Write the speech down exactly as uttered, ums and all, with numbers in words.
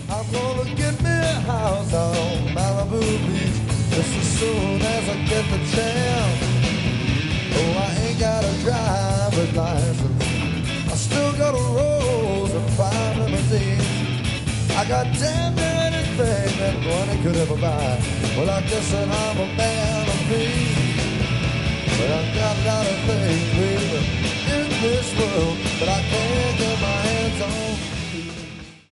I'm gonna get me a house on Malibu Beach just as soon as I get the chance. Oh, I ain't got a driver's license, I still got a rose and five limousines. I got damn near anything that money could ever buy. Well, I guess that I'm a man of means, but I've got a lot of things, baby, in this world that I can't